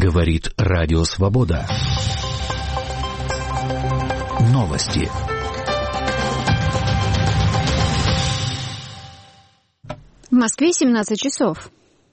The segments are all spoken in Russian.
Говорит Радио Свобода. Новости. В Москве 17 часов.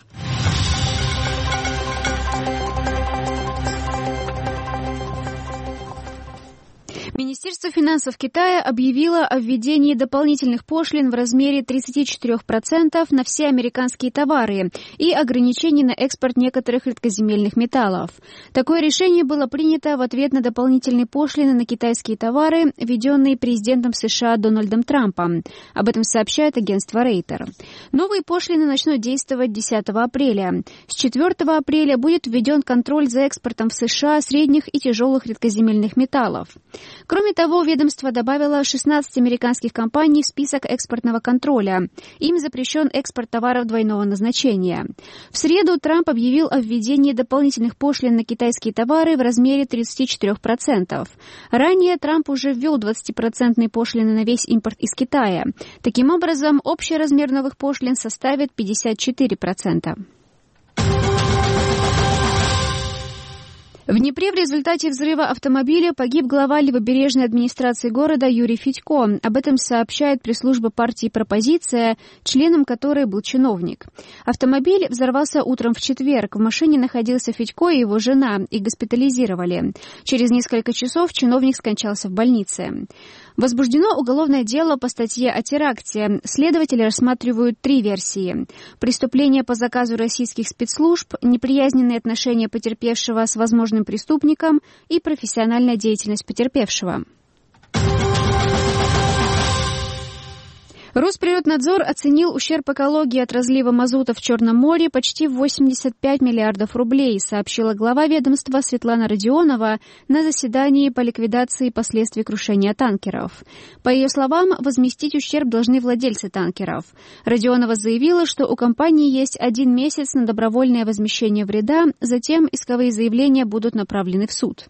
Министерство финансов Китая объявило о введении дополнительных пошлин в размере 34% на все американские товары и ограничений на экспорт некоторых редкоземельных металлов. Такое решение было принято в ответ на дополнительные пошлины на китайские товары, введенные президентом США Дональдом Трампом. Об этом сообщает агентство Рейтер. Новые пошлины начнут действовать 10 апреля. С 4 апреля будет введен контроль за экспортом в США средних и тяжелых редкоземельных металлов. Кроме того, ведомство добавило 16 американских компаний в список экспортного контроля. Им запрещен экспорт товаров двойного назначения. В среду Трамп объявил о введении дополнительных пошлин на китайские товары в размере 34%. Ранее Трамп уже ввел 20% пошлины на весь импорт из Китая. Таким образом, общий размер новых пошлин составит 54%. В Днепре в результате взрыва автомобиля погиб глава левобережной администрации города Юрий Федько. Об этом сообщает пресс-служба партии «Пропозиция», членом которой был чиновник. Автомобиль взорвался утром в четверг. В машине находился Федько и его жена. Их госпитализировали. Через несколько часов чиновник скончался в больнице. Возбуждено уголовное дело по статье о теракте. Следователи рассматривают 3 версии. Преступление по заказу российских спецслужб, неприязненные отношения потерпевшего с возможным преступником и профессиональная деятельность потерпевшего. Росприроднадзор оценил ущерб экологии от разлива мазута в Черном море почти в 85 миллиардов рублей, сообщила глава ведомства Светлана Родионова на заседании по ликвидации последствий крушения танкеров. По ее словам, возместить ущерб должны владельцы танкеров. Родионова заявила, что у компании есть 1 месяц на добровольное возмещение вреда, затем исковые заявления будут направлены в суд.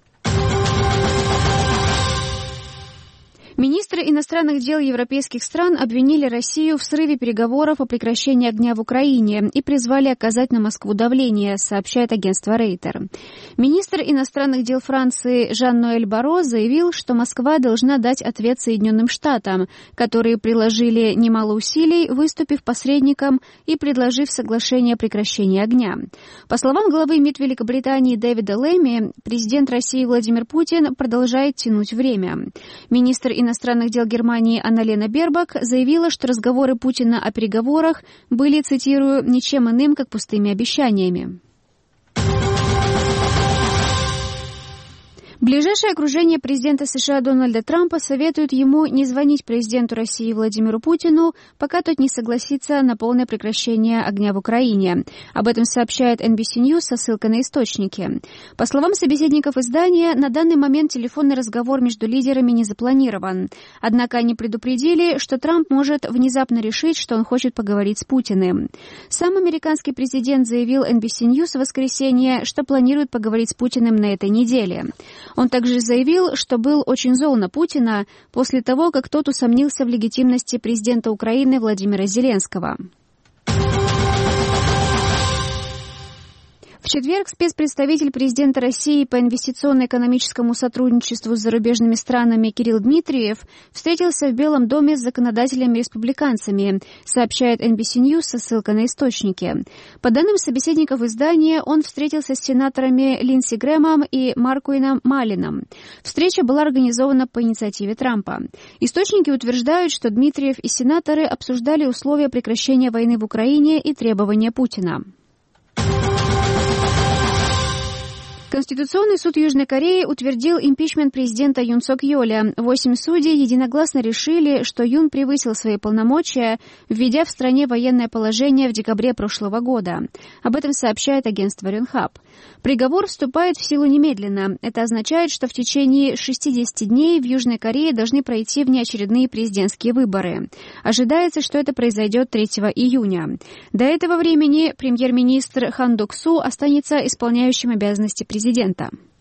Министры иностранных дел европейских стран обвинили Россию в срыве переговоров о прекращении огня в Украине и призвали оказать на Москву давление, сообщает агентство Рейтер. Министр иностранных дел Франции Жан-Ноэль Барро заявил, что Москва должна дать ответ Соединенным Штатам, которые приложили немало усилий, выступив посредником и предложив соглашение о прекращении огня. По словам главы МИД Великобритании Дэвида Лэми, президент России Владимир Путин продолжает тянуть время. Министр иностранных дел Германии Анна-Лена Бербак заявила, что разговоры Путина о переговорах были, цитирую, «ничем иным, как пустыми обещаниями». Ближайшее окружение президента США Дональда Трампа советует ему не звонить президенту России Владимиру Путину, пока тот не согласится на полное прекращение огня в Украине. Об этом сообщает NBC News со ссылкой на источники. По словам собеседников издания, на данный момент телефонный разговор между лидерами не запланирован. Однако они предупредили, что Трамп может внезапно решить, что он хочет поговорить с Путиным. Сам американский президент заявил NBC News в воскресенье, что планирует поговорить с Путиным на этой неделе. Он также заявил, что был очень зол на Путина после того, как тот усомнился в легитимности президента Украины Владимира Зеленского. В четверг спецпредставитель президента России по инвестиционно-экономическому сотрудничеству с зарубежными странами Кирилл Дмитриев встретился в Белом доме с законодателями-республиканцами, сообщает NBC News со ссылкой на источники. По данным собеседников издания, он встретился с сенаторами Линдси Грэмом и Маркуином Малином. Встреча была организована по инициативе Трампа. Источники утверждают, что Дмитриев и сенаторы обсуждали условия прекращения войны в Украине и требования Путина. Конституционный суд Южной Кореи утвердил импичмент президента Юн Сок Йоля. 8 судей единогласно решили, что Юн превысил свои полномочия, введя в стране военное положение в декабре прошлого года. Об этом сообщает агентство Рёнхап. Приговор вступает в силу немедленно. Это означает, что в течение 60 дней в Южной Корее должны пройти внеочередные президентские выборы. Ожидается, что это произойдет 3 июня. До этого времени премьер-министр Хан Док Су останется исполняющим обязанности президента.